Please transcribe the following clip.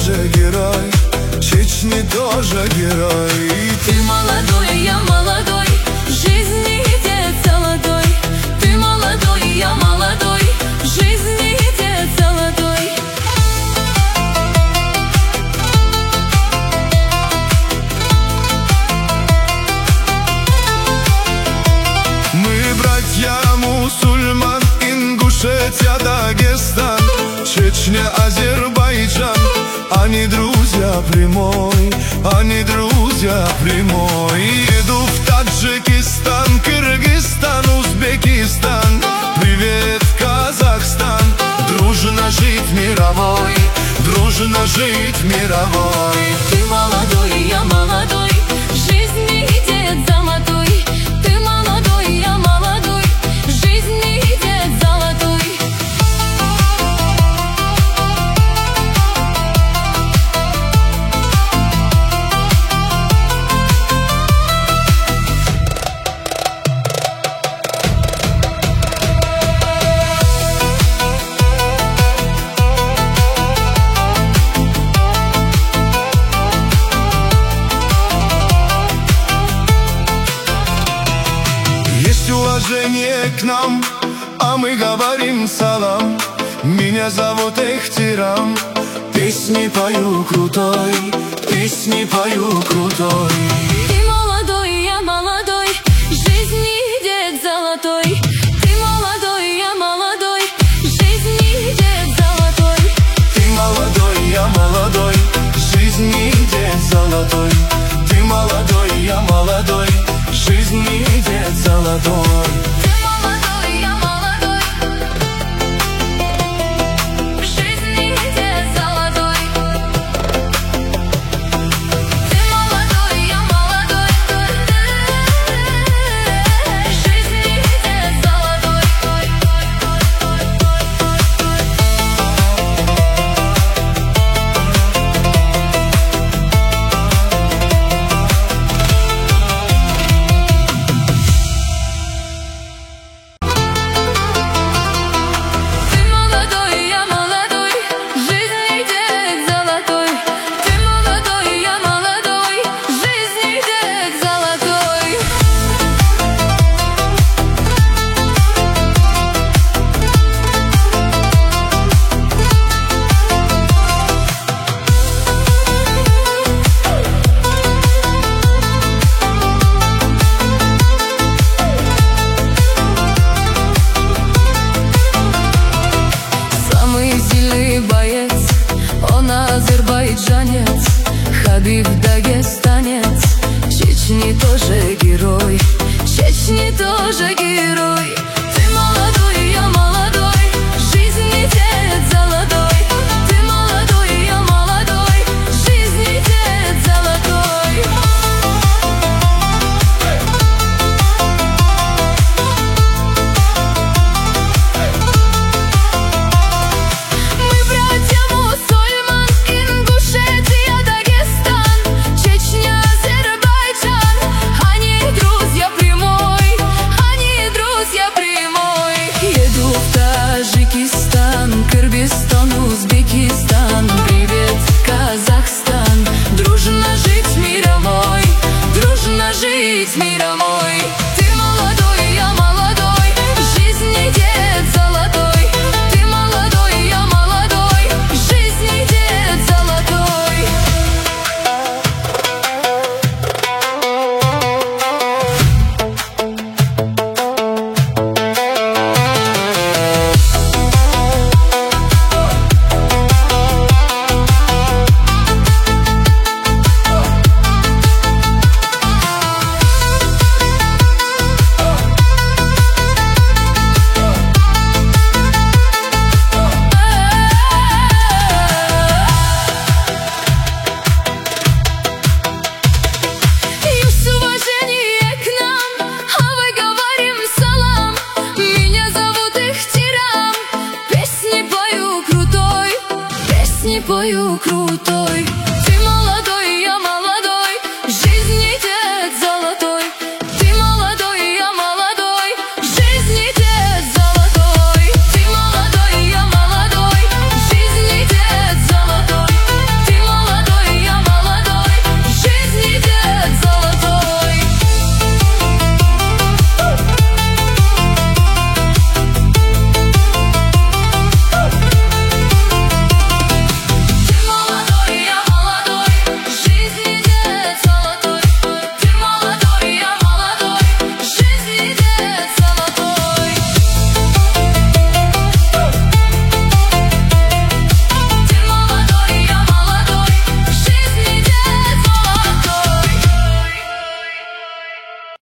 тоже герой, Чечни тоже герой. И ты молодой, я молодой, в жизни дед золотой. Ты молодой, я молодой, в жизни дед золотой. Мы братья мусульман, Ингушетия, Дагестан, Чечня, Азербайджан. Они друзья прямой, они друзья прямой. Еду в Таджикистан, Кыргызстан, Узбекистан. Привет, Казахстан. Дружно жить мировой, дружно жить мировой. Ты молодой, я молодой, в жизни дед золотой. Ты молодой, я молодой, в жизни дед золотой. Уважение к нам, а мы говорим салам. Меня зовут Эхтирам, песни пою крутой, песни пою крутой. Ты молодой, я молодой, в жизни дед золотой. Ты молодой, я молодой, в жизни дед золотой. Ты молодой, я молодой, в жизни дед золотой. Ты молодой, я молодой, в жизни дед золотой. Ты молодой, я молодой, в жизни дед золотой. Ты молодой, я молодой, в жизни дед золотой. Боец, он азербайджанец, Хабиб дагестанец. Чечни тоже герой, Чечни тоже герой. Ты молодой, я молодой, в жизни дед золотой. Ты молодой, я молодой, в жизни дед золотой. Кыргызстан, Узбекистан, привет, Казахстан. Дружно жить мировой, дружно жить мировой. Ты молодой, я молодой, в жизни дед золотой. Ты молодой, я молодой, в жизни дед золотой. Пою крутой.